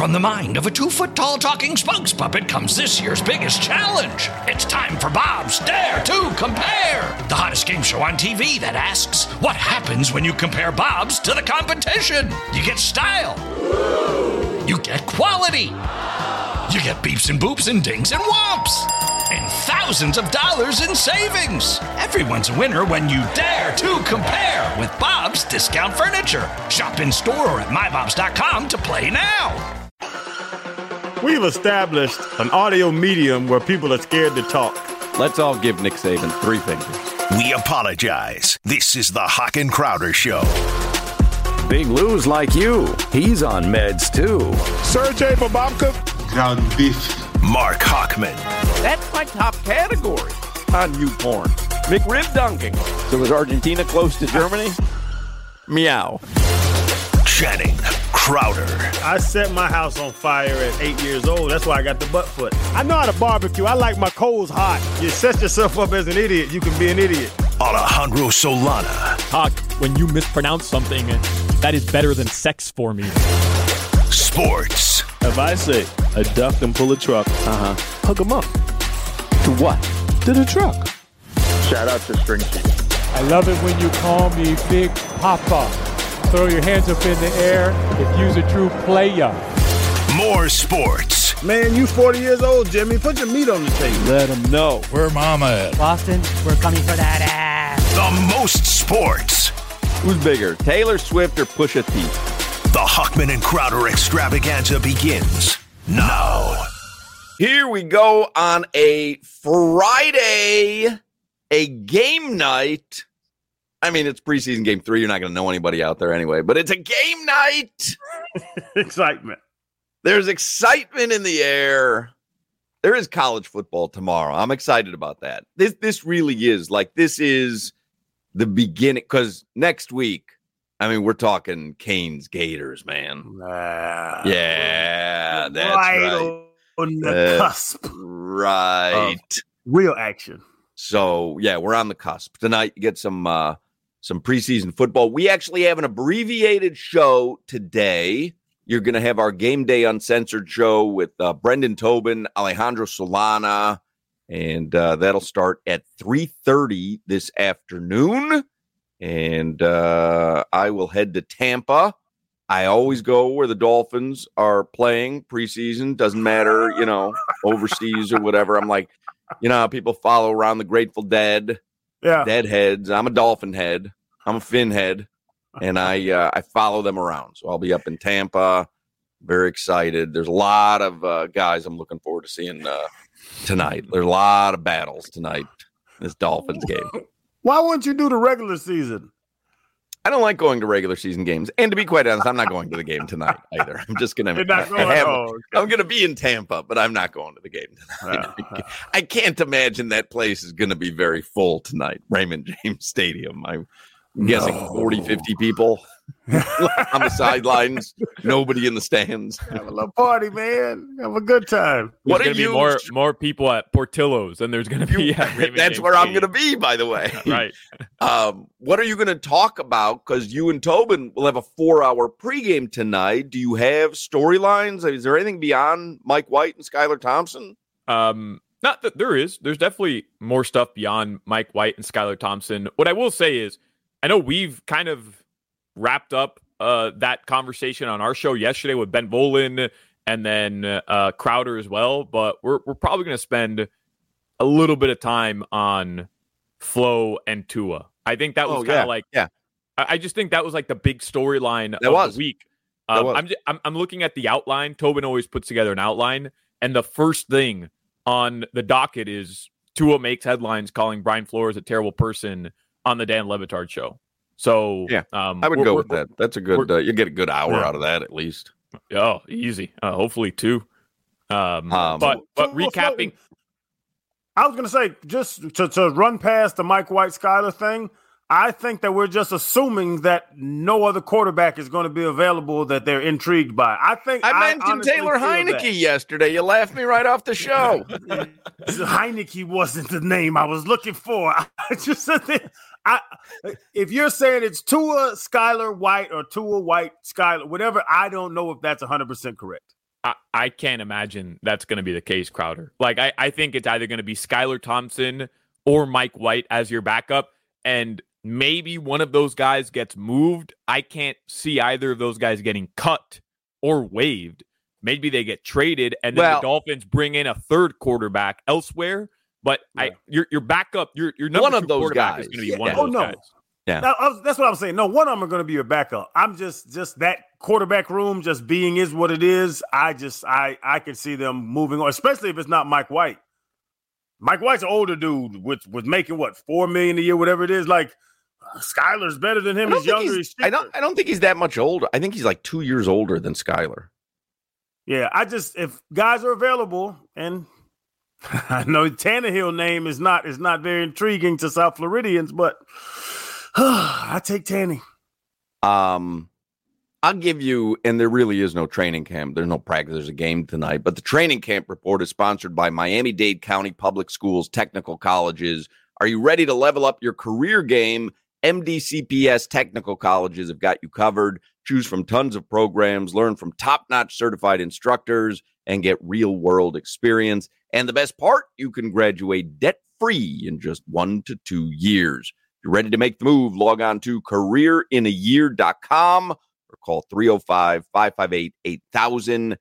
From the mind of a 2-foot-tall talking spokes puppet comes this year's biggest challenge. It's time for Bob's Dare to Compare, the hottest game show on TV that asks, what happens when you compare Bob's to the competition? You get style. You get quality. You get beeps and boops and dings and whomps. And thousands of dollars in savings. Everyone's a winner when you dare to compare with Bob's Discount Furniture. Shop in store or at mybobs.com to play now. We've established an audio medium where people are scared to talk. Let's all give Nick Saban 3 fingers. We apologize. This is the Hawk and Crowder Show. Big Lou's like you. He's on meds, too. Sergey Babka. Ground beef. Mark Hawkman. That's my top category on YouPorn. McRib dunking. So is Argentina close to Germany? Meow. Channing Crowder. I set my house on fire at 8 years old. That's why I got the butt foot. I know how to barbecue. I like my coals hot. You set yourself up as an idiot, you can be an idiot. Alejandro Solana. Hawk, when you mispronounce something, that is better than sex for me. Sports. If I say a duck can pull a truck, hook him up. To what? To the truck. Shout out to String Cheese. I love it when you call me Big Papa. Throw your hands up in the air if you's a true player. More sports. Man, you 40 years old, Jimmy. Put your meat on the table. Let him know. Where mama at? Boston, we're coming for that ass. The most sports. Who's bigger, Taylor Swift or Pusha T? The Hawkman and Crowder extravaganza begins now. Here we go on a Friday, a game night. I mean, it's preseason game 3. You're not going to know anybody out there anyway, but it's a game night. Excitement. There's excitement in the air. There is college football tomorrow. I'm excited about that. This really is this is the beginning, because next week, I mean, we're talking Canes Gators, man. Yeah, that's right. On the cusp. Right. Real action. So, yeah, we're on the cusp. Tonight, you get some preseason football. We actually have an abbreviated show today. You're going to have our Game Day Uncensored show with Brendan Tobin, Alejandro Solana, and that'll start at 3:30 this afternoon. And I will head to Tampa. I always go where the Dolphins are playing preseason. Doesn't matter, overseas or whatever. I'm like, how people follow around the Grateful Dead. Yeah. Deadheads. I'm a Dolphin head. I'm a Fin head. And I follow them around. So I'll be up in Tampa. Very excited. There's a lot of guys I'm looking forward to seeing tonight. There's a lot of battles tonight in this Dolphins game. Why wouldn't you do the regular season? I don't like going to regular season games. And to be quite honest, I'm not going to the game tonight either. I'm just going to I'm going to be in Tampa, but I'm not going to the game tonight. I can't imagine that place is going to be very full tonight. Raymond James Stadium. I'm guessing 40, 50 people on the sidelines. Nobody in the stands. Have a little party, man. Have a good time. There's going to be more people at Portillo's than there's going to be at Raymond That's James where I'm Stadium. going to be, by the way. Right. What are you going to talk about? Because you and Tobin will have a 4-hour pregame tonight. Do you have storylines? Is there anything beyond Mike White and Skylar Thompson? Not that there is. There's definitely more stuff beyond Mike White and Skylar Thompson. What I will say is, I know we've kind of wrapped up that conversation on our show yesterday with Ben Volin and then Crowder as well, but we're probably going to spend a little bit of time on Flo and Tua. I think that was I just think that was like the big storyline of the week. I'm looking at the outline. Tobin always puts together an outline, and the first thing on the docket is Tua makes headlines calling Brian Flores a terrible person on the Dan Le Batard show. So I would go with that. That's a good. You get a good hour out of that at least. Oh, easy. Hopefully 2. But recapping. I was going to say, just to run past the Mike White Skyler thing, I think that we're just assuming that no other quarterback is going to be available that they're intrigued by. I mentioned Taylor Heineke yesterday. You laughed me right off the show. Heineke wasn't the name I was looking for. I just said that. If you're saying it's Tua, Skyler, White, or Tua, White, Skyler, whatever, I don't know if that's 100% correct. I can't imagine that's going to be the case, Crowder. Like, I think it's either going to be Skylar Thompson or Mike White as your backup, and maybe one of those guys gets moved. I can't see either of those guys getting cut or waived. Maybe they get traded, and then the Dolphins bring in a third quarterback elsewhere. But your backup, your number one two of those quarterback guys is going to be one of those guys. Yeah, that's what I'm saying. No, one of them are going to be your backup. I'm just that quarterback room just being is what it is. I can see them moving on, especially if it's not Mike White. Mike White's an older dude with making what, $4 million a year, whatever it is. Like Skylar's better than him. He's younger. I don't think he's that much older. I think he's like 2 years older than Skylar. Yeah, if guys are available, and I know Tannehill name is not very intriguing to South Floridians, but I take Tanny. I'll give you, and there really is no training camp. There's no practice. There's a game tonight. But the training camp report is sponsored by Miami-Dade County Public Schools Technical Colleges. Are you ready to level up your career game? MDCPS Technical Colleges have got you covered. Choose from tons of programs, learn from top-notch certified instructors, and get real-world experience. And the best part, you can graduate debt-free in just 1 to 2 years. If you're ready to make the move, log on to careerinayear.com or call 305-558-8000.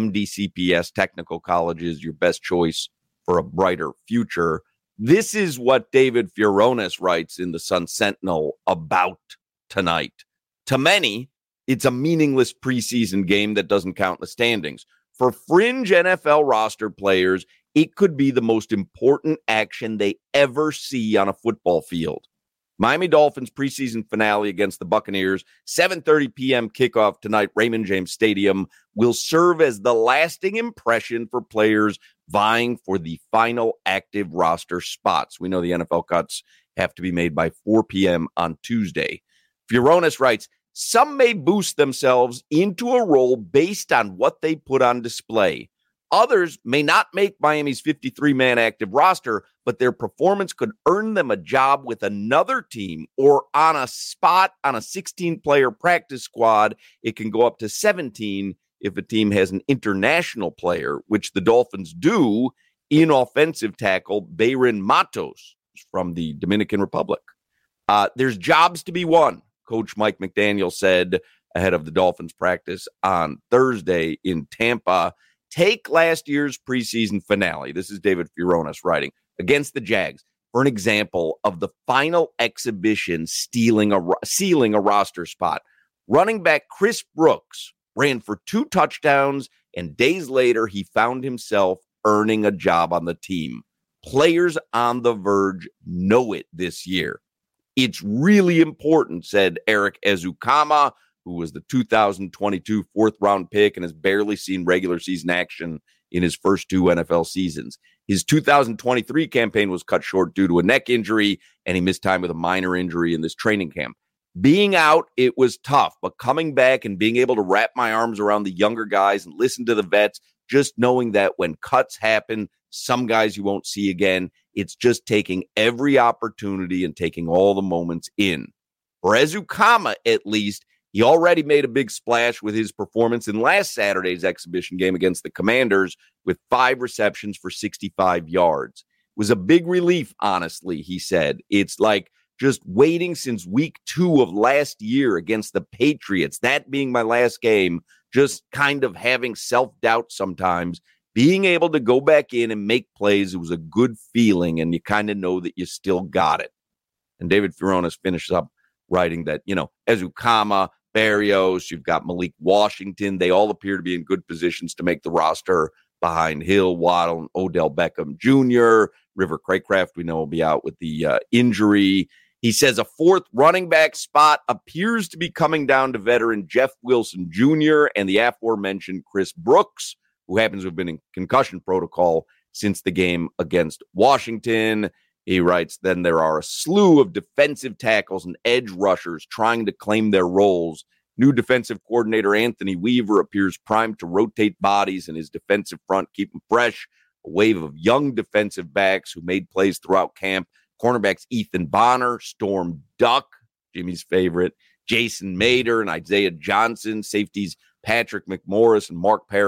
MDCPS Technical Colleges, your best choice for a brighter future. This is what David Furones writes in the Sun Sentinel about tonight. To many, it's a meaningless preseason game that doesn't count in the standings. For fringe NFL roster players, it could be the most important action they ever see on a football field. Miami Dolphins preseason finale against the Buccaneers, 7:30 p.m. kickoff tonight, Raymond James Stadium, will serve as the lasting impression for players vying for the final active roster spots. We know the NFL cuts have to be made by 4 p.m. on Tuesday. Furones writes, some may boost themselves into a role based on what they put on display. Others may not make Miami's 53-man active roster, but their performance could earn them a job with another team or on a spot on a 16-player practice squad. It can go up to 17 if a team has an international player, which the Dolphins do in offensive tackle Bayron Matos from the Dominican Republic. There's jobs to be won, Coach Mike McDaniel said ahead of the Dolphins practice on Thursday in Tampa. Take last year's preseason finale. This is David Furones writing against the Jags for an example of the final exhibition sealing a roster spot. Running back Chris Brooks ran for 2 touchdowns, and days later, he found himself earning a job on the team. Players on the verge know it this year. It's really important, said Eric Ezukama, who was the 2022 fourth-round pick and has barely seen regular season action in his first 2 NFL seasons. His 2023 campaign was cut short due to a neck injury, and he missed time with a minor injury in this training camp. Being out, it was tough, but coming back and being able to wrap my arms around the younger guys and listen to the vets, just knowing that when cuts happen, some guys you won't see again, it's just taking every opportunity and taking all the moments in. For Ezukama, at least, he already made a big splash with his performance in last Saturday's exhibition game against the Commanders with 5 receptions for 65 yards. It was a big relief, honestly, he said. It's like just waiting since week 2 of last year against the Patriots, that being my last game, just kind of having self-doubt sometimes, being able to go back in and make plays. It was a good feeling, and you kind of know that you still got it. And David Furones finishes up writing that, Ezukama, Barrios, you've got Malik Washington. They all appear to be in good positions to make the roster behind Hill, Waddle, and Odell Beckham Jr. River Craycraft, we know, will be out with the injury. He says a 4th running back spot appears to be coming down to veteran Jeff Wilson Jr. and the aforementioned Chris Brooks, who happens to have been in concussion protocol since the game against Washington. He writes, then there are a slew of defensive tackles and edge rushers trying to claim their roles. New defensive coordinator Anthony Weaver appears primed to rotate bodies in his defensive front, keep them fresh. A wave of young defensive backs who made plays throughout camp. Cornerbacks Ethan Bonner, Storm Duck, Jimmy's favorite, Jason Mader and Isaiah Johnson. Safeties Patrick McMorris and Mark Perry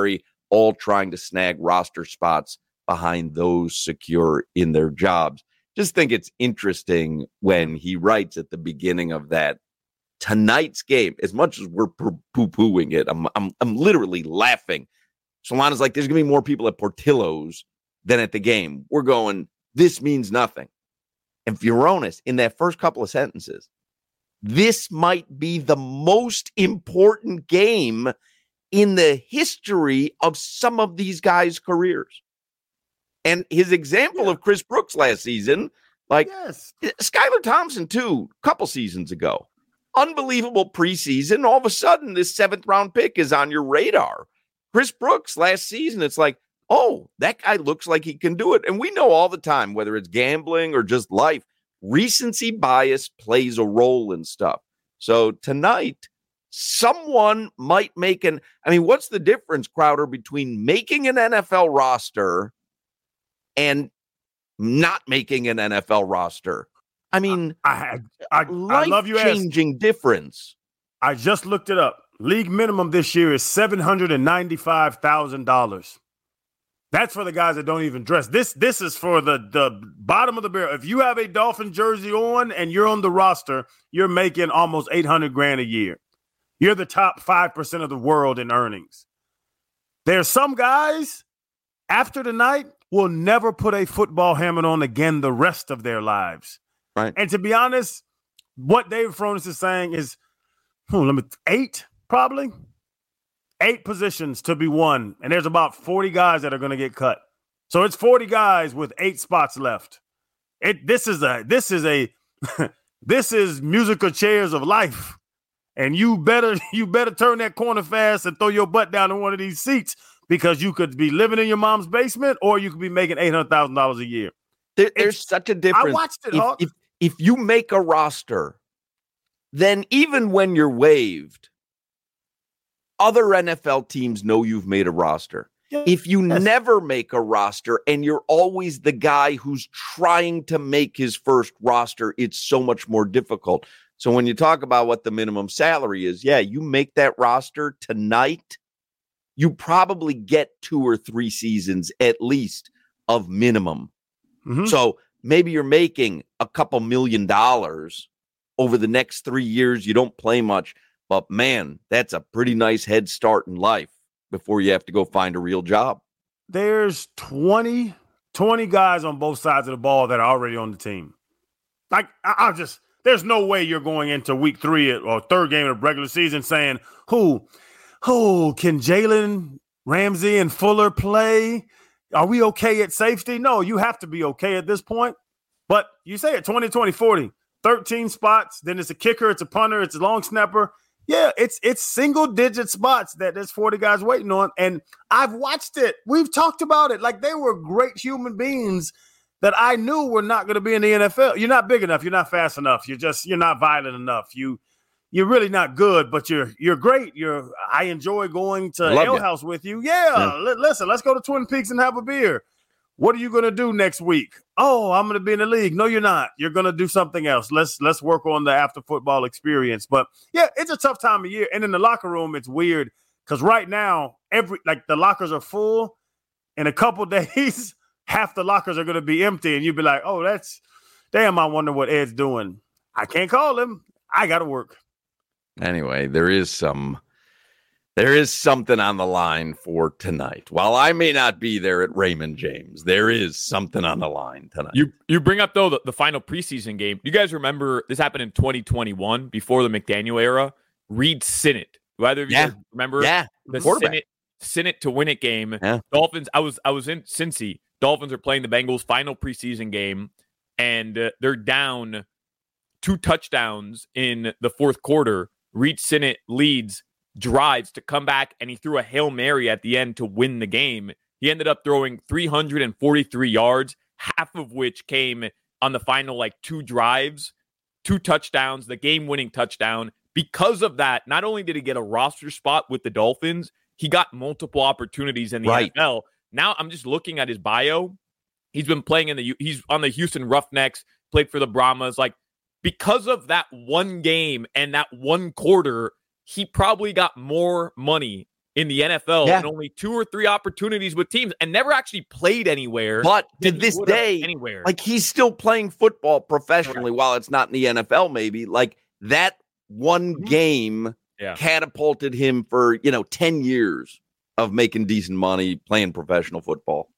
all trying to snag roster spots behind those secure in their jobs. Just think it's interesting when he writes at the beginning of that tonight's game, as much as we're poo-pooing it, I'm literally laughing. Solana's like, there's going to be more people at Portillo's than at the game. We're going, this means nothing. And Furones, in that first couple of sentences, this might be the most important game in the history of some of these guys' careers. And his example of Chris Brooks last season, like Skylar Thompson too, a couple seasons ago, unbelievable preseason. All of a sudden, this 7th round pick is on your radar. Chris Brooks last season, it's like, oh, that guy looks like he can do it. And we know all the time, whether it's gambling or just life, recency bias plays a role in stuff. So tonight, someone might make what's the difference, Crowder, between making an NFL roster and not making an NFL roster? I mean, I love you changing difference. I just looked it up. League minimum this year is $795,000. That's for the guys that don't even dress. This is for the bottom of the barrel. If you have a Dolphin jersey on and you're on the roster, you're making almost $800,000 a year. You're the top 5% of the world in earnings. There's some guys after tonight will never put a football helmet on again the rest of their lives. Right. And to be honest, what David Furones is saying is, 8 probably. 8 positions to be won, and there's about 40 guys that are going to get cut. So it's 40 guys with 8 spots left. This is musical chairs of life, and you better turn that corner fast and throw your butt down in one of these seats, because you could be living in your mom's basement or you could be making $800,000 a year. There's such a difference. I watched it. If you make a roster, then even when you're waived, other NFL teams know you've made a roster. Yes. If you never make a roster and you're always the guy who's trying to make his first roster, it's so much more difficult. So when you talk about what the minimum salary is, you make that roster tonight, you probably get 2 or 3 seasons at least of minimum. Mm-hmm. So maybe you're making a couple $1 million over the next 3 years. You don't play much. But, man, that's a pretty nice head start in life before you have to go find a real job. There's 20 guys on both sides of the ball that are already on the team. Like, there's no way you're going into week 3 or 3rd game of the regular season saying, who can Jalen Ramsey and Fuller play? Are we okay at safety? No, you have to be okay at this point. But you say it, 20, 20, 40, 13 spots. Then it's a kicker, it's a punter, it's a long snapper. Yeah, it's single-digit spots that there's 40 guys waiting on, and I've watched it. We've talked about it. Like, they were great human beings that I knew were not going to be in the NFL. You're not big enough. You're not fast enough. You're not violent enough. You're really not good, but you're great. I enjoy going to Ale House with you. Yeah. Listen, let's go to Twin Peaks and have a beer. What are you going to do next week? Oh, I'm going to be in the league. No, you're not. You're going to do something else. Let's work on the after football experience. But yeah, it's a tough time of year. And in the locker room, it's weird because right now, the lockers are full. In a couple days, half the lockers are going to be empty. And you'd be like, oh, I wonder what Ed's doing. I can't call him. I got to work. Anyway, there is something on the line for tonight. While I may not be there at Raymond James, there is something on the line tonight. You bring up, though, the final preseason game. You guys remember this happened in 2021 before the McDaniel era? Reed Sinnett. Do either of you guys remember? Yeah, the Sinnett to win it game. Yeah. Dolphins. I was in Cincy. Dolphins are playing the Bengals' final preseason game, and they're down 2 touchdowns in the fourth quarter. Reed Sinnett leads, drives to come back, and he threw a Hail Mary at the end to win the game. He ended up throwing 343 yards, half of which came on the final 2 drives, 2 touchdowns, the game-winning touchdown. Because of that, not only did he get a roster spot with the Dolphins, he got multiple opportunities in the NFL. Now I'm just looking at his bio. He's been playing he's on the Houston Roughnecks, played for the Brahmas. Because of that one game and that one quarter, he probably got more money in the NFL and only 2 or 3 opportunities with teams and never actually played anywhere. But to this day, anywhere. like he's still playing football professionally while it's not in the NFL, maybe. Like that one game catapulted him for, 10 years of making decent money playing professional football.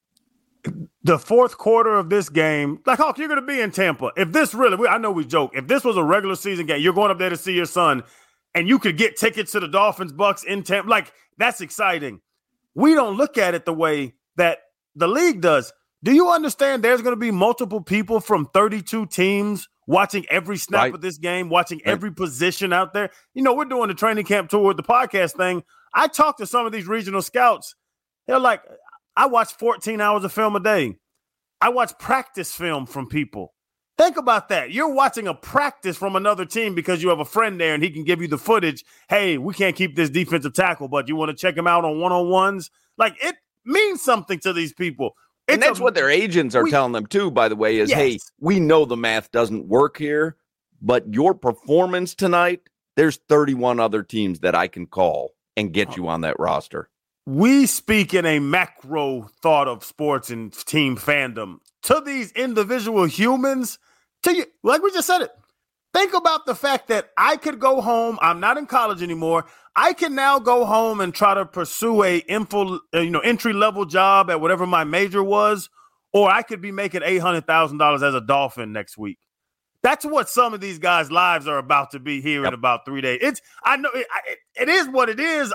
The fourth quarter of this game, like, Hawk, you're going to be in Tampa. If this I know we joke, if this was a regular season game, you're going up there to see your son, and you could get tickets to the Dolphins-Bucks in Tampa. Like, that's exciting. We don't look at it the way that the league does. Do you understand there's going to be multiple people from 32 teams watching every snap of this game, watching every position out there? We're doing the training camp tour with the podcast thing. I talked to some of these regional scouts. They're like, I watch 14 hours of film a day. I watch practice film from people. Think about that. You're watching a practice from another team because you have a friend there and he can give you the footage. Hey, we can't keep this defensive tackle, but you want to check him out on one-on-ones? Like, it means something to these people. And that's what their agents are telling them, too, by the way, is, hey, we know the math doesn't work here, but your performance tonight, there's 31 other teams that I can call and get you on that roster. We speak in a macro thought of sports and team fandom. To these individual humans, to you, like we just said it, think about the fact that I could go home. I'm not in college anymore. I can now go home and try to pursue a entry-level job at whatever my major was, or I could be making $800,000 as a Dolphin next week. That's what some of these guys' lives are about to be here in about 3 days. I know it is what it is.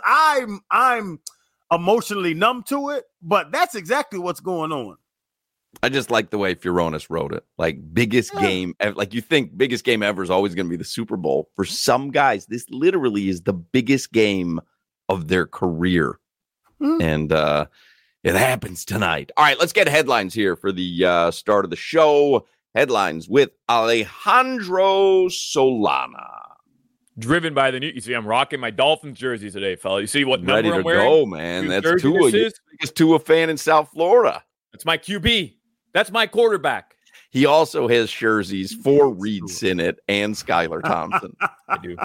I'm emotionally numb to it, but that's exactly what's going on. I just like the way Furonis wrote it. Like, biggest game, like you think biggest game ever is always going to be the Super Bowl. For some guys, this literally is the biggest game of their career. And it happens tonight. All right, let's get headlines here for the start of the show. Headlines with Alejandro Solana. Driven by the new. You see, I'm rocking my Dolphins jersey today, fella. You see what number Ready to I'm wearing? go, man. That's Tua. Biggest Tua fan in South Florida. That's my QB. That's my quarterback. He also has jerseys for Reed Sinnett and Skylar Thompson. I do.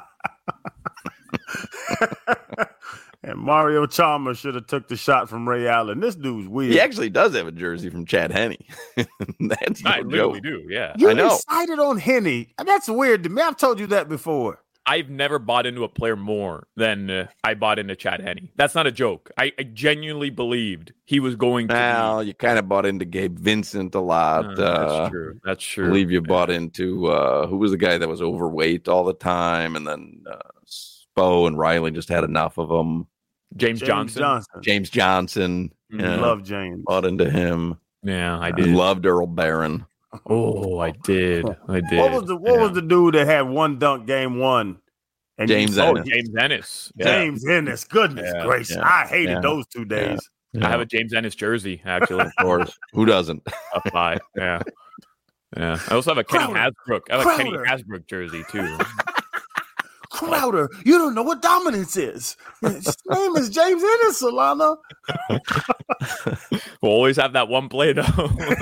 And Mario Chalmers should have took the shot from Ray Allen. This dude's weird. He actually does have a jersey from Chad Henne. That's I literally do, yeah. You I know. decided on Henne. That's weird to me. I've told you that before. I've never bought into a player more than I bought into Chad Henne. That's not a joke. I genuinely believed he was going to. Well, you kind of bought into Gabe Vincent a lot. That's true. That's true. I believe you bought into who was the guy that was overweight all the time, and then Spo and Riley just had enough of him. James Johnson. James Johnson. Love James. Bought into him. Yeah, I did. Loved Earl Barron. Oh, I did. What was the dude that had one dunk game one? And James Ennis. James Ennis. Yeah. James Ennis. Goodness gracious. Yeah. I hated those 2 days. Yeah. I have a James Ennis jersey, actually. Of course. Who doesn't? A 5. Yeah. Yeah. I also have a Kenny Hasbrook. I have a Kenny Hasbrook jersey, too. Crowder, you don't know what dominance is. His name is James Ennis, Solana. We'll always have that one play, though.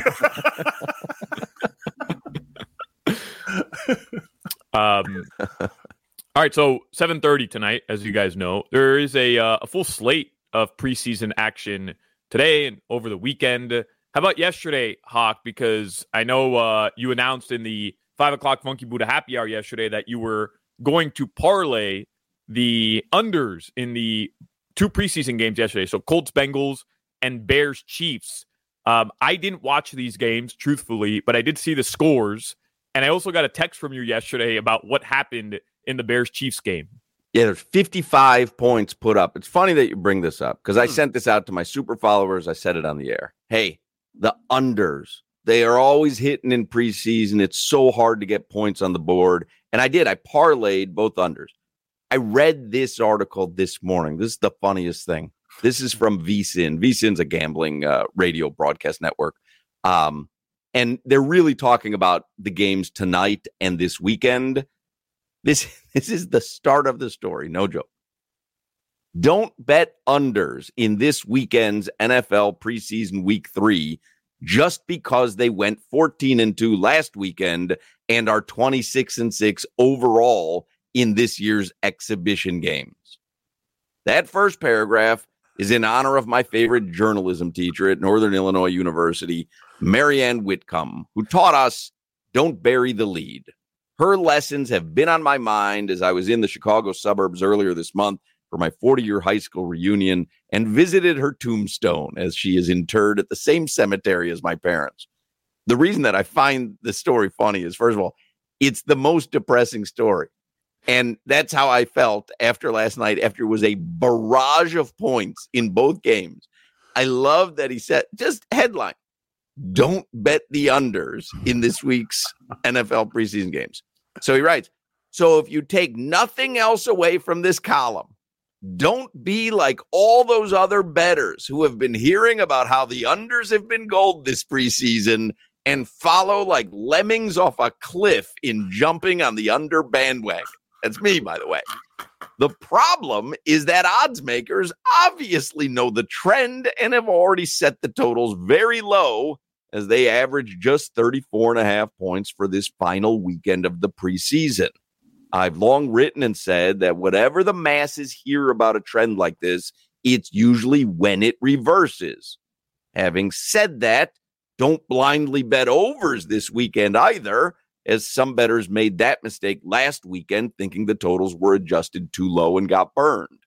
All right, so 7:30 tonight, as you guys know, there is a full slate of preseason action today and over the weekend. How about yesterday, Hawk? Because I know you announced in the 5 o'clock Funky Buddha Happy Hour yesterday that you were going to parlay the unders in the 2 preseason games yesterday. So Colts, Bengals, and Bears, Chiefs. I didn't watch these games, truthfully, but I did see the scores. And I also got a text from you yesterday about what happened in the Bears-Chiefs game. Yeah, there's 55 points put up. It's funny that you bring this up because I sent this out to my super followers. I said it on the air. Hey, the unders, they are always hitting in preseason. It's so hard to get points on the board. And I did. I parlayed both unders. I read this article this morning. This is the funniest thing. This is from VSiN. VSiN's a gambling radio broadcast network. And they're really talking about the games tonight and this weekend. This is the start of the story. No joke. Don't bet unders in this weekend's NFL preseason week 3 just because they went 14-2 last weekend and are 26-6 overall in this year's exhibition games. That first paragraph is in honor of my favorite journalism teacher at Northern Illinois University, Marianne Whitcomb, who taught us don't bury the lead. Her lessons have been on my mind as I was in the Chicago suburbs earlier this month for my 40-year high school reunion and visited her tombstone as she is interred at the same cemetery as my parents. The reason that I find the story funny is, first of all, it's the most depressing story. And that's how I felt after last night, after it was a barrage of points in both games. I love that he said, just headline, don't bet the unders in this week's NFL preseason games. So he writes, so if you take nothing else away from this column, don't be like all those other bettors who have been hearing about how the unders have been gold this preseason and follow like lemmings off a cliff in jumping on the under bandwagon. That's me, by the way. The problem is that odds makers obviously know the trend and have already set the totals very low as they average just 34.5 points for this final weekend of the preseason. I've long written and said that whatever the masses hear about a trend like this, it's usually when it reverses. Having said that, don't blindly bet overs this weekend either, as some bettors made that mistake last weekend thinking the totals were adjusted too low and got burned.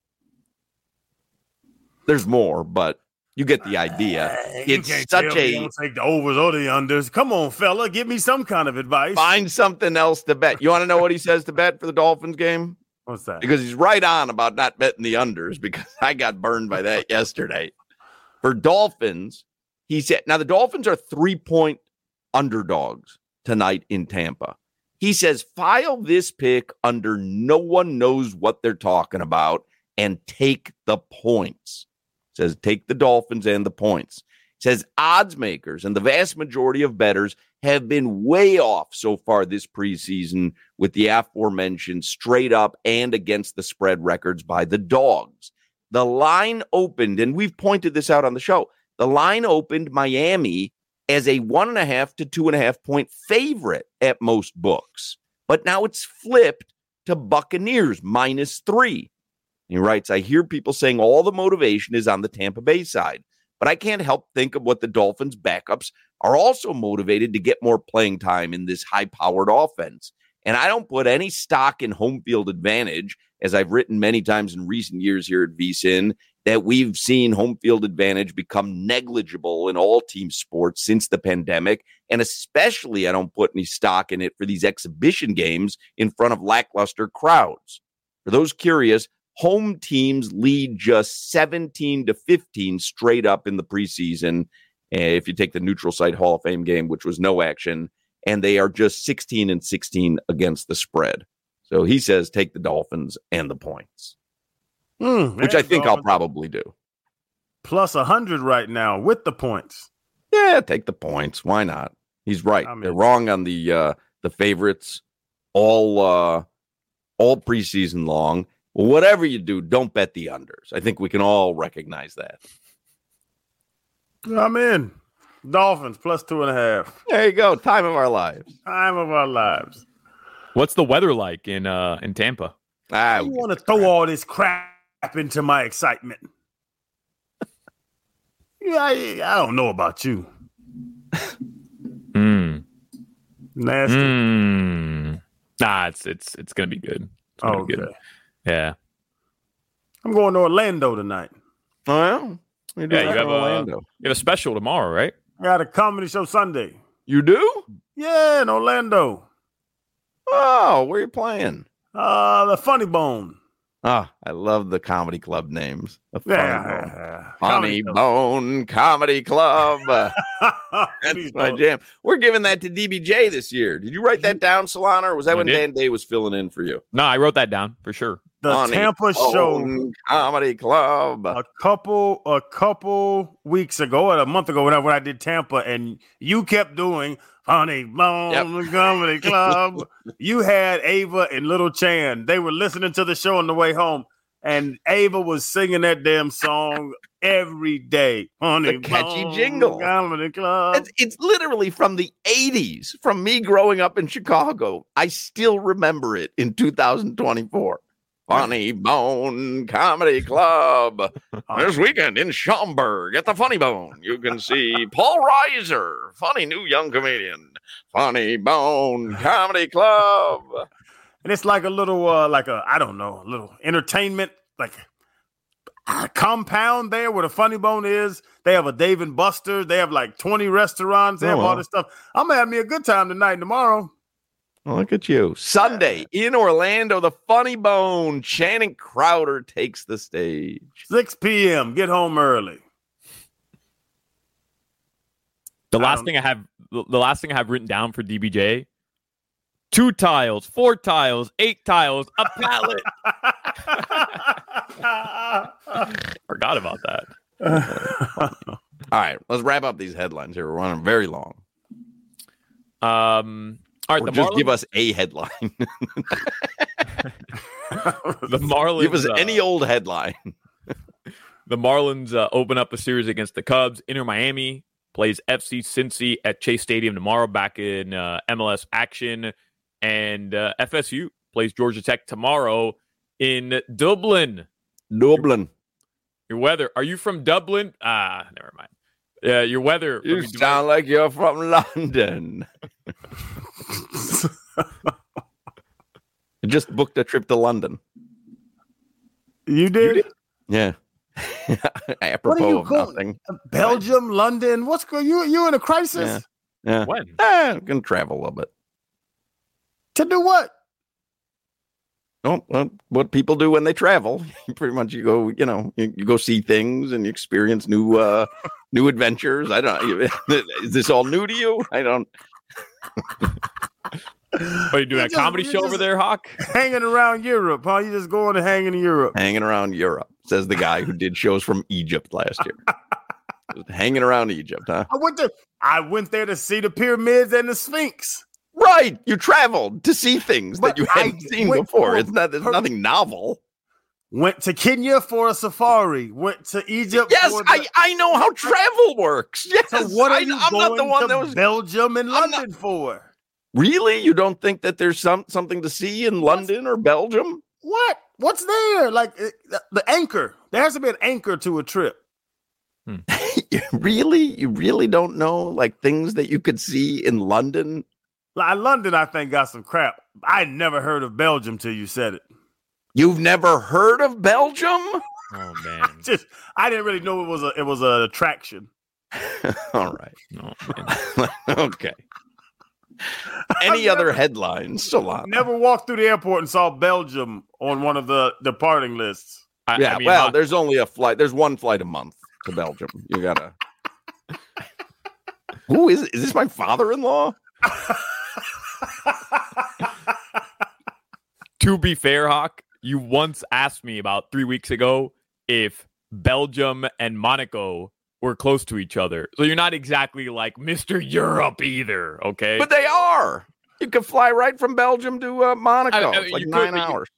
There's more, but you get the idea. It's such a don't take the overs or the unders. Come on, fella, give me some kind of advice. Find something else to bet. You want to know what he says to bet for the Dolphins game? What's that? Because he's right on about not betting the unders, because I got burned by that yesterday. For Dolphins, he said, now the Dolphins are 3-point underdogs tonight in Tampa. He says, file this pick under no one knows what they're talking about and take the points. Says take the Dolphins and the points. Says odds makers and the vast majority of bettors have been way off so far this preseason with the aforementioned straight up and against the spread records by the dogs. The line opened, and we've pointed this out on the show, the line opened Miami as a 1.5 to 2.5 point favorite at most books. But now it's flipped to Buccaneers -3. He writes, I hear people saying all the motivation is on the Tampa Bay side, but I can't help think of what the Dolphins' backups are also motivated to get more playing time in this high-powered offense. And I don't put any stock in home field advantage, as I've written many times in recent years here at VSiN, that we've seen home field advantage become negligible in all team sports since the pandemic. And especially I don't put any stock in it for these exhibition games in front of lackluster crowds. For those curious, home teams lead just 17-15 straight up in the preseason. If you take the neutral site Hall of Fame game, which was no action, and they are just 16-16 against the spread. So he says, take the Dolphins and the points, which I think I'll probably do. Plus 100 right now with the points. Yeah, take the points. Why not? He's right. They're wrong on the favorites all preseason long. Well, whatever you do, don't bet the unders. I think we can all recognize that. I'm in. Dolphins plus 2.5. There you go. Time of our lives. Time of our lives. What's the weather like in Tampa? I want to throw all this crap into my excitement. Yeah, I don't know about you. Nasty. Nah, it's gonna be good. It's gonna be good. Yeah. I'm going to Orlando tonight. Oh, yeah? You have a special tomorrow, right? I got a comedy show Sunday. You do? Yeah, in Orlando. Oh, where are you playing? The Funny Bone. Oh, I love the comedy club names. The Funny Bone Comedy Club. That's my jam. We're giving that to DBJ this year. Did you write that down, Solana, or was that when Dan Day was filling in for you? No, I wrote that down for sure. The Funny Tampa show Comedy Club. A couple weeks ago, or a month ago, when I did Tampa, and you kept doing Funny Bone Comedy Club. You had Ava and Little Chan. They were listening to the show on the way home, and Ava was singing that damn song every day. Funny the catchy Bone jingle. Comedy Club. It's literally from the 80s, from me growing up in Chicago. I still remember it in 2024. Funny Bone Comedy Club. This weekend in Schaumburg at the Funny Bone, you can see Paul Reiser, funny new young comedian. Funny Bone Comedy Club. And it's like a little, a little entertainment, like a compound there where the Funny Bone is. They have a Dave and Buster's. They have like 20 restaurants. They have all this stuff. I'm going to have me a good time tonight and tomorrow. Well, look at you. Sunday in Orlando, the Funny Bone. Channing Crowder takes the stage. 6 p.m. Get home early. The last thing I have written down for DBJ: 2 tiles, 4 tiles, 8 tiles, a pallet. Forgot about that. All right, let's wrap up these headlines here. We're running very long. All right, just give us a headline. The Marlins. Give us any old headline. The Marlins open up a series against the Cubs. Inter Miami plays FC Cincy at Chase Stadium tomorrow, back in MLS action. And FSU plays Georgia Tech tomorrow in Dublin. Dublin. Your weather. Are you from Dublin? Never mind. Your weather. You sound like you're from London. I just booked a trip to London. You did? Yeah. Apropos of nothing. Belgium, London. What's going? You in a crisis? Yeah. When? I'm gonna travel a little bit. To do what? Oh, well, what people do when they travel. Pretty much, you go. You go see things and you experience new adventures. I don't. Is this all new to you? I don't. Are you doing a comedy show over there, Hawk? Hanging around Europe, huh? You just going to hang in Europe. Hanging around Europe, says the guy who did shows from Egypt last year. Hanging around Egypt, huh? I went there to see the pyramids and the Sphinx. Right. You traveled to see things that you hadn't seen before. It's nothing novel. Went to Kenya for a safari. Went to Egypt. Yes, I know how travel works. Yes. So what are you I'm going not the one to that was Belgium and London for? Really? You don't think that there's something to see in London or Belgium? What? What's there? Like the anchor. There has to be an anchor to a trip. You really don't know like things that you could see in London? Like London, I think, got some crap. I never heard of Belgium till you said it. You've never heard of Belgium? Oh man! I didn't really know it was an attraction. All right. No, okay. Any other headlines, Solana? Never walked through the airport and saw Belgium on one of the departing lists. There's only a flight. There's one flight a month to Belgium. You gotta. Who is this? My father-in-law? To be fair, Hawk, you once asked me about 3 weeks ago if Belgium and Monaco were close to each other. So you're not exactly like Mr. Europe either, okay? But they are. You can fly right from Belgium to Monaco. It's like 9 hours.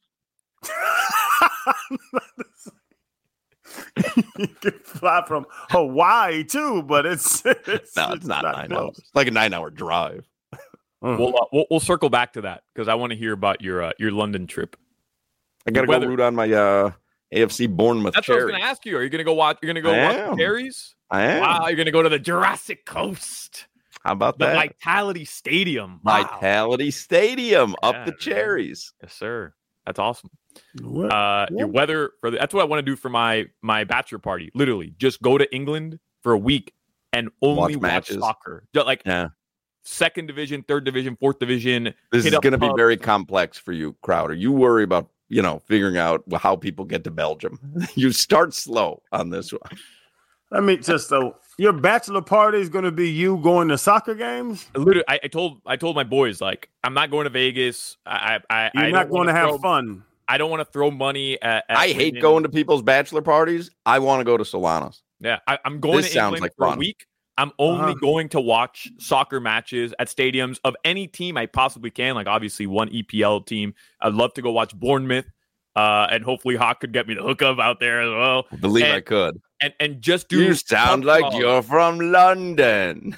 You can fly from Hawaii too, but it's not 9 hours. It's like a 9-hour drive. We'll circle back to that because I want to hear about your London trip. I got to go root on my AFC Bournemouth. That's Cherries. what I was going to ask you. Are you going to go watch? You're going to go watch the Cherries? I am. Wow, you're going to go to the Jurassic Coast. How about that? The Vitality Stadium. Wow. Vitality Stadium up the Cherries. Yes, sir. That's awesome. Your weather that's what I want to do for my bachelor party. Literally, just go to England for a week and only watch soccer. Second division, third division, fourth division. This is going to be very complex for you, Crowder. You worry about figuring out how people get to Belgium. You start slow on this one. I mean, your bachelor party is going to be you going to soccer games. Literally, I told my boys like I'm not going to Vegas. You're not going to have fun. I don't want to throw money at I hate going to people's bachelor parties. I want to go to Solana's. Yeah, I'm going to England for a week. I'm only going to watch soccer matches at stadiums of any team I possibly can. Like obviously one EPL team. I'd love to go watch Bournemouth. And hopefully Hawk could get me the hookup out there as well. I believe I could. And just do. You sound like you're from London.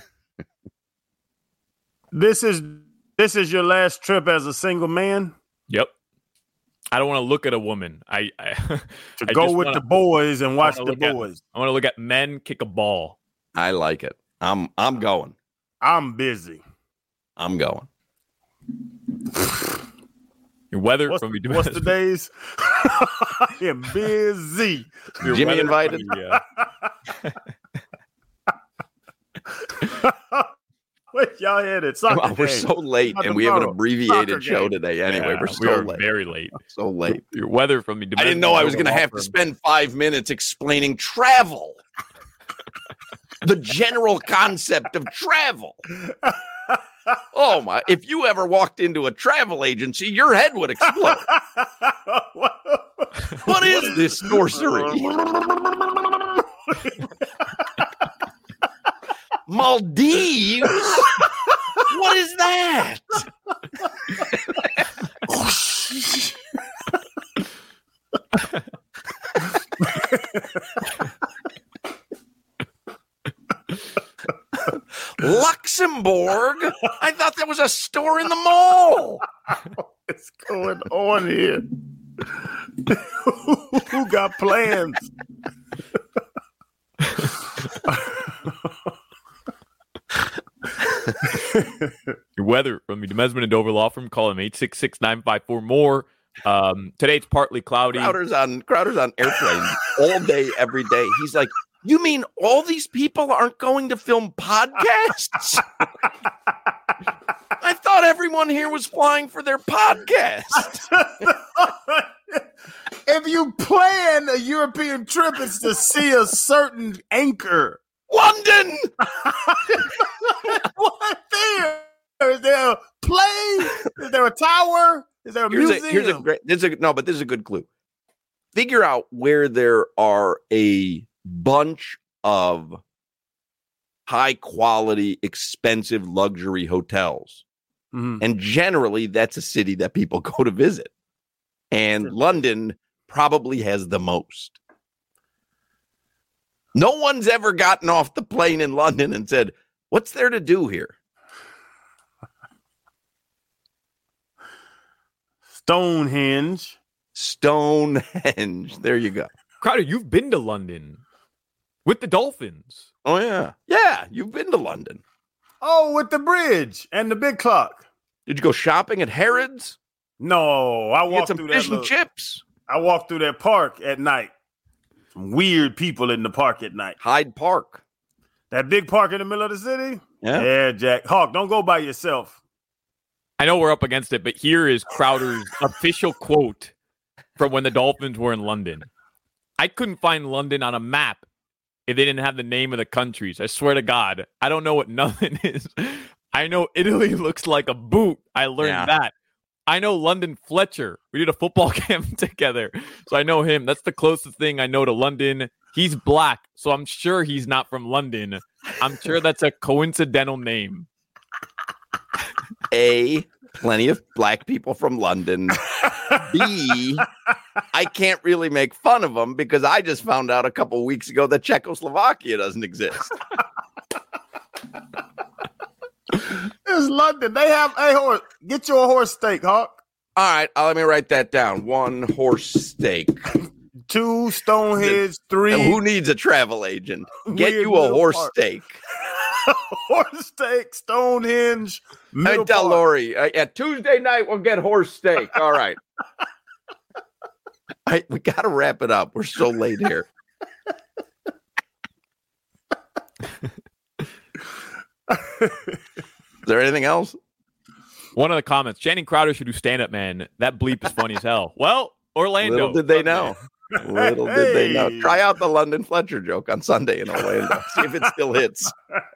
This is your last trip as a single man? Yep. I don't want to look at a woman. I go with the boys and watch the boys. I want to look at men kick a ball. I like it. I'm going. I'm busy. I'm going. Your weather what's from what's the days? I am busy. Your Jimmy invited? Yeah. Wait, y'all headed? We're so late, and we have an abbreviated show today. Anyway, we're so late. Very late. So late. Your weather from me. I didn't know I was going to have to spend 5 minutes explaining travel. The general concept of travel. Oh my! If you ever walked into a travel agency, your head would explode. What is this sorcery? Maldives? What is that? Luxembourg? I thought that was a store in the mall. What's going on here? Who got plans? Your weather from the Demesman and Dover Law Firm. Call him 866-954-MORE. Today it's partly cloudy. Crowder's on airplanes all day, every day. He's like, you mean all these people aren't going to film podcasts? I thought everyone here was flying for their podcast. If you plan a European trip, it's to see a certain anchor. London! What there? Is there a plane? Is there a tower? Is there a museum? This is a good clue. Figure out where there are a bunch of high quality, expensive luxury hotels. Mm-hmm. And generally, that's a city that people go to visit. And London probably has the most. No one's ever gotten off the plane in London and said, what's there to do here? Stonehenge. There you go. Crowder, you've been to London with the Dolphins. Oh, yeah. Yeah, you've been to London. Oh, with the bridge and the big clock. Did you go shopping at Harrods? No, I walked through through fish and chips. I walked through that park at night. Some weird people in the park at night. Hyde Park. That big park in the middle of the city? Yeah, Jack. Hawk, don't go by yourself. I know we're up against it, but here is Crowder's official quote from when the Dolphins were in London. I couldn't find London on a map if they didn't have the name of the countries. I swear to God. I don't know what nothing is. I know Italy looks like a boot. I learned that. I know London Fletcher. We did a football camp together. So I know him. That's the closest thing I know to London. He's black, so I'm sure he's not from London. I'm sure that's a coincidental name. A, plenty of black people from London. B, I can't really make fun of them because I just found out a couple weeks ago that Czechoslovakia doesn't exist. It's London. They have a horse. Get you a horse steak, Hawk. All right, let me write that down. 1 horse steak. 2 Stonehenge. 3. And who needs a travel agent? Get you a horse steak. Horse steak, Stonehenge. I tell Lori, at Tuesday night we'll get horse steak. All right. We got to wrap it up. We're so late here. Is there anything else? One of the comments, Channing Crowder should do stand-up, man. That bleep is funny as hell. Well, Orlando. Little did they know. Little did they know. Try out the London Fletcher joke on Sunday in Orlando. See if it still hits.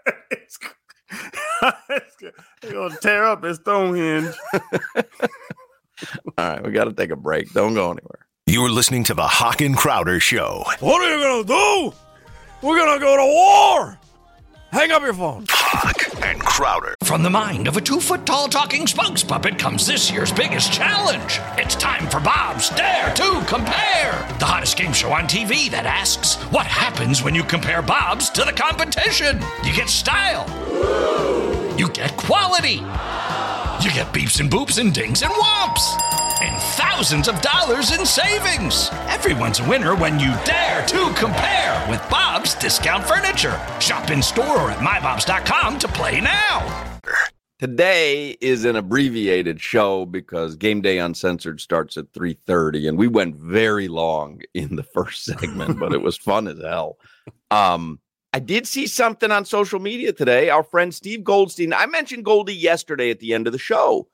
They're going to tear up his Stonehenge. All right, we got to take a break. Don't go anywhere. You're listening to the Hawk and Crowder Show. What are you going to do? We're going to go to war. Hang up your phone. Hawk and Crowder. From the mind of a 2-foot-tall talking spokes puppet comes this year's biggest challenge. It's time for Bob's Dare to Compare, the hottest game show on TV that asks, what happens when you compare Bob's to the competition? You get style. You get quality. You get beeps and boops and dings and whomps. And and thousands of dollars in savings. Everyone's a winner when you dare to compare with Bob's Discount Furniture. Shop in store or at mybobs.com to play now. Today is an abbreviated show because Game Day Uncensored starts at 3:30, and we went very long in the first segment, but it was fun as hell. I did see something on social media today. Our friend Steve Goldstein, I mentioned Goldie yesterday at the end of the show.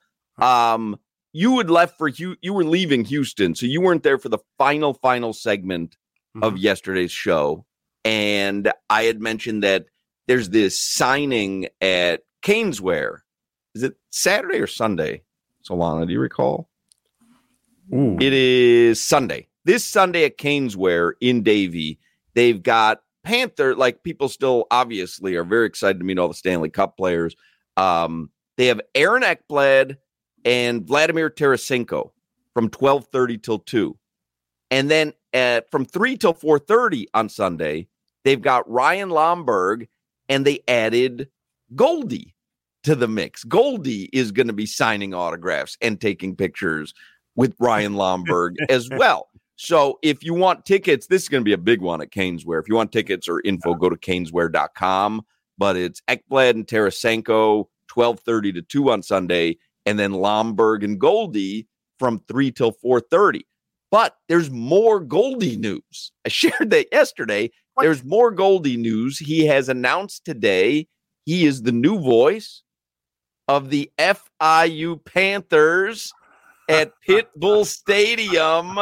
You had left for you were leaving Houston, so you weren't there for the final segment of yesterday's show. And I had mentioned that there's this signing at Caneswear. Is it Saturday or Sunday? Solana, do you recall? Ooh. It is Sunday. This Sunday at Caneswear in Davie, they've got Panther, like people still obviously are very excited to meet all the Stanley Cup players. They have Aaron Ekblad and Vladimir Tarasenko from 12:30 till 2. And then from 3 till 4:30 on Sunday, they've got Ryan Lomberg, and they added Goldie to the mix. Goldie is going to be signing autographs and taking pictures with Ryan Lomberg as well. So if you want tickets, this is going to be a big one at Caneswear. If you want tickets or info, go to caneswear.com. But it's Ekblad and Tarasenko, 12:30 to 2 on Sunday, and then Lomberg and Goldie from 3 till 4:30. But there's more Goldie news. I shared that yesterday. There's more Goldie news. He has announced today he is the new voice of the FIU Panthers at Pitbull Stadium.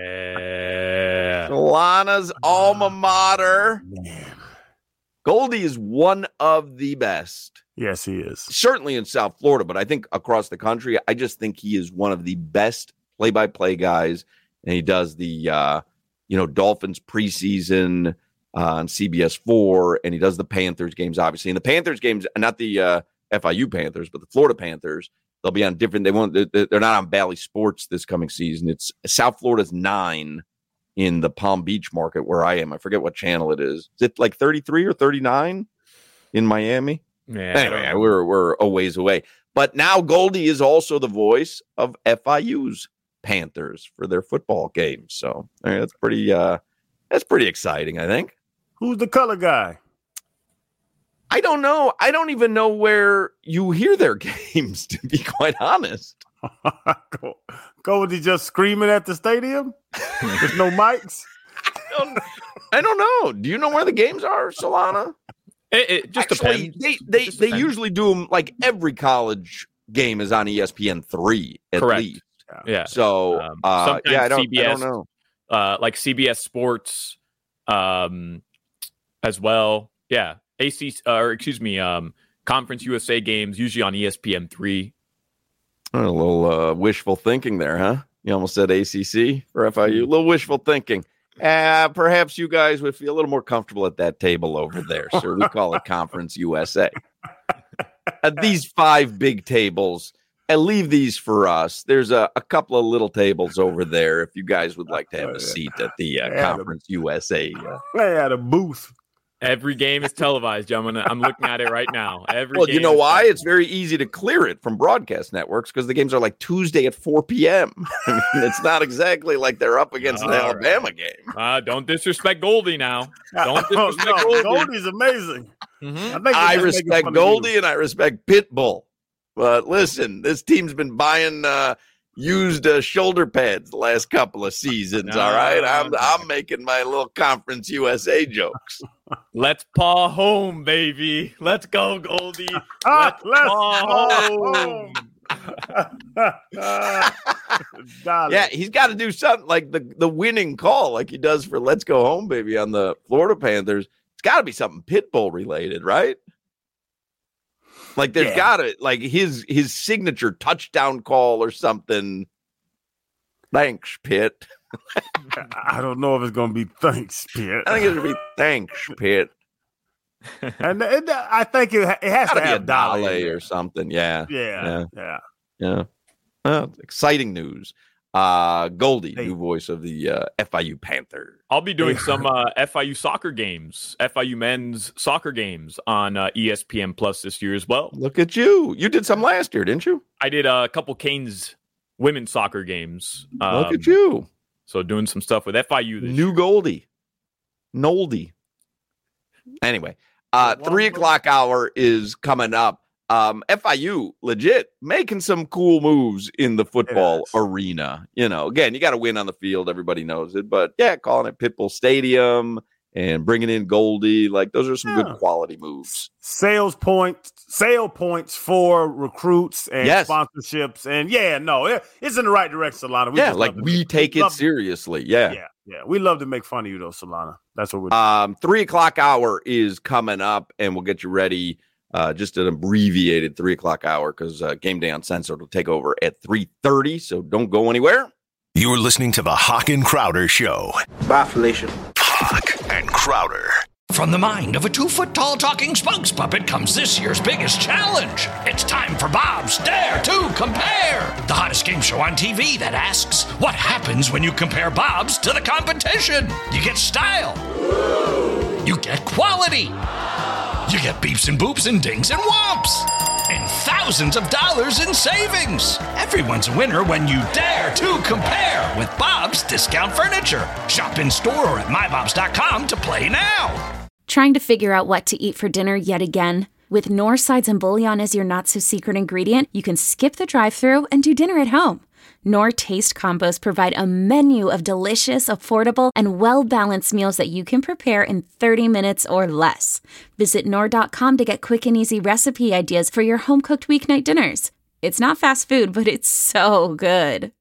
Yeah. Solana's alma mater. Goldie is one of the best. Yes, he is. Certainly in South Florida, but I think across the country, I just think he is one of the best play-by-play guys. And he does the, Dolphins preseason on CBS 4, and he does the Panthers games, obviously. And the Panthers games, not the FIU Panthers, but the Florida Panthers, they'll be on different. They're not on Bally Sports this coming season. It's South Florida's 9 in the Palm Beach market where I am. I forget what channel it is. Is it like 33 or 39 in Miami? Yeah. Anyway, we're a ways away. But now Goldie is also the voice of FIU's Panthers for their football games. So that's pretty exciting, I think. Who's the color guy? I don't know. I don't even know where you hear their games, to be quite honest. Goldie just screaming at the stadium? There's no mics? I don't know. Do you know where the games are, Solana? It just Actually, depends. They usually do them like every college game is on ESPN 3 at Correct. least. Yeah. So sometimes I don't CBS, know. like CBS Sports, as well. Yeah. Conference USA games usually on ESPN 3. A little wishful thinking there, huh? You almost said ACC for FIU. A little wishful thinking. Perhaps you guys would feel a little more comfortable at that table over there. So we call it Conference USA. These 5 big tables, and leave these for us. There's a couple of little tables over there if you guys would like to have a seat at the Conference USA. They had a booth. Every game is televised, gentlemen. I'm looking at it right now. Well, you know why? It's very easy to clear it from broadcast networks because the games are like Tuesday at 4 p.m. I mean, it's not exactly like they're up against an Alabama game. Don't disrespect Goldie now. Don't disrespect Goldie. Goldie's amazing. Mm-hmm. I respect Goldie and I respect Pitbull. But listen, this team's been buying used shoulder pads the last couple of seasons. All right, I'm making my little Conference USA jokes. Let's paw home, baby. Let's go, Goldie. Let's paw home. Yeah, he's got to do something like the winning call, like he does for "Let's Go Home, Baby" on the Florida Panthers. It's got to be something Pitbull related, right? Like there's got to like his signature touchdown call or something. Thanks, Pitt. I don't know if it's going to be thanks, Pitt. I think it's going to be thanks, Pitt. And I think it has to have be a Dolly or something. Yeah. Exciting news. Goldie, new voice of the FIU Panthers. I'll be doing some FIU soccer games, FIU men's soccer games on ESPN Plus this year as well. Look at you. You did some last year, didn't you? I did a couple Canes women's soccer games. Look at you. So doing some stuff with FIU this New year. Goldie. Noldy. Anyway, 3 o'clock hour is coming up. FIU legit making some cool moves in the football arena. Again, you got to win on the field. Everybody knows it. But yeah, calling it Pitbull Stadium and bringing in Goldie, like those are some good quality moves. Sale points for recruits and sponsorships. And it's in the right direction, Solana. We take it seriously. Yeah. We love to make fun of you though, Solana. That's what we're doing. 3 o'clock hour is coming up and we'll get you ready. Just an abbreviated 3 o'clock hour because Game Day Uncensored will take over at 3:30. So don't go anywhere. You're listening to the Hawk and Crowder Show. Bye, Felicia. Hawk and Crowder. From the mind of a 2-foot-tall talking spokes puppet comes this year's biggest challenge. It's time for Bob's Dare to Compare, the hottest game show on TV that asks, what happens when you compare Bob's to the competition? You get style. You get quality. You get beeps and boops and dings and whomps. And thousands of dollars in savings. Everyone's a winner when you dare to compare with Bob's Discount Furniture. Shop in store or at mybobs.com to play now. Trying to figure out what to eat for dinner yet again? With Knorr sides and bouillon as your not-so-secret ingredient, you can skip the drive-thru and do dinner at home. Knorr Taste Combos provide a menu of delicious, affordable, and well-balanced meals that you can prepare in 30 minutes or less. Visit Knorr.com to get quick and easy recipe ideas for your home-cooked weeknight dinners. It's not fast food, but it's so good.